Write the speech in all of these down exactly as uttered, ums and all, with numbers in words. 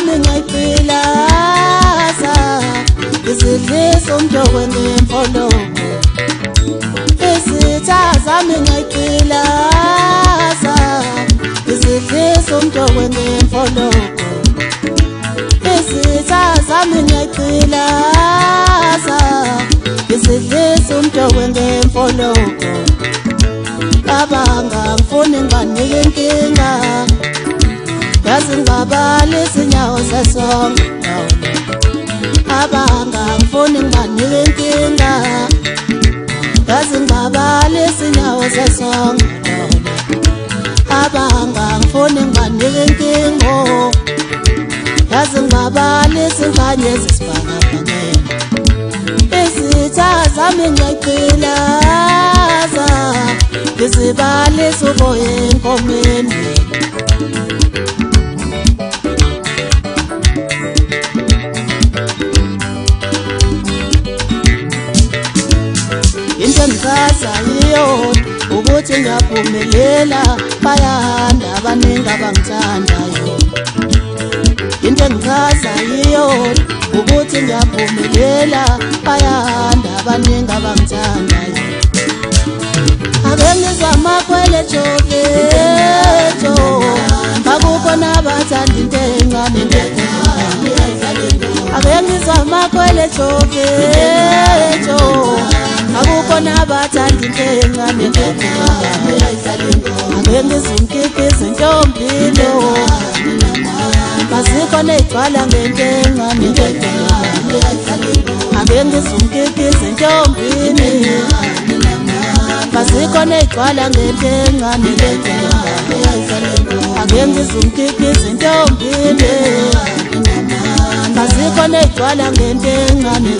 zami ngayiphilasa izidlisa umjoko ngemfoloko izitha zami ngayiphilasa izidlisa umjoko ngemfoloko izitha zami ngayiphilasa izidlisa umjoko ngemfoloko abanga ngifuna ngibanike inkinga yazi ngibabala izinyawo zesonke abanga ngifuna ngibanike inkinga yazi ngibabala izinyawo zesonke abanga ngifuna ngibanike inkinga yazi ngibabala izingane ezisibhakabhakeni izitha zami ngiyayiphilasa ngizibalisa uboya enkomeni into engikaza yiyo ukuthi ngiyaphumelela bayahanda abaningi abangithandayo into engikaza yiyo ukuthi ngiyaphumelela bayahanda abaningi abangithandayo Akengizwa makwele choketo akukho nabathanda into encane Akengizwa makwele choketo akukho nabathanda into encane Akengizwa umkhiqizo ntombilo Mazikho nezigcwala ngento encane Akengizwa umkhiqizo ntombini Mazikho nezigcwala ngento encane Akengizwa umkhiqizo ntombini Mazikho nezigcwala ngento encane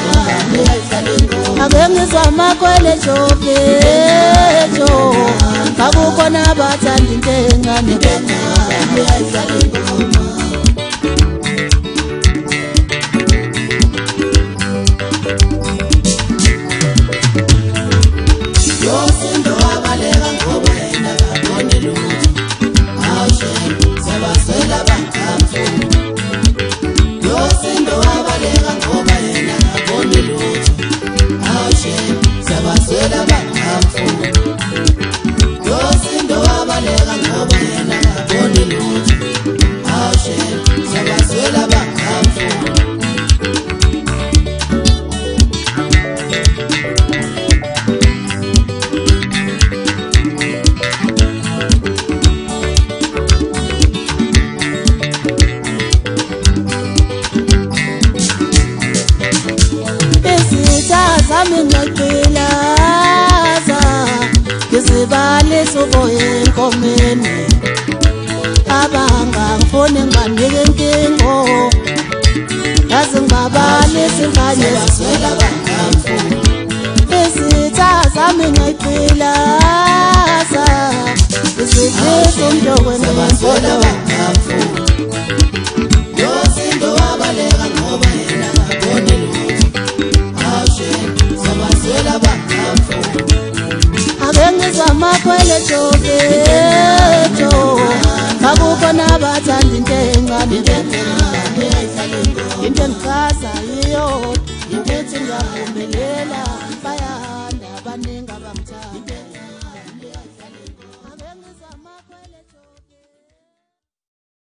Akengizwa makwele choketo akukho nabathanda into encane Zami ngayiphilasa ngizibalisa uboya enkomeni abanga ngifuna ngibanike inkinga yazi ngibabalisa ingane eziswela bangamfu izitha zami ngayiphilasa izidlisa umjoko ngemfoloko yosindo wabaleka ngoba yena ngabone Akengizwa makwele choketo akukho nabathanda into encane into engikaza yiyo ukuthi ngiyaphumelela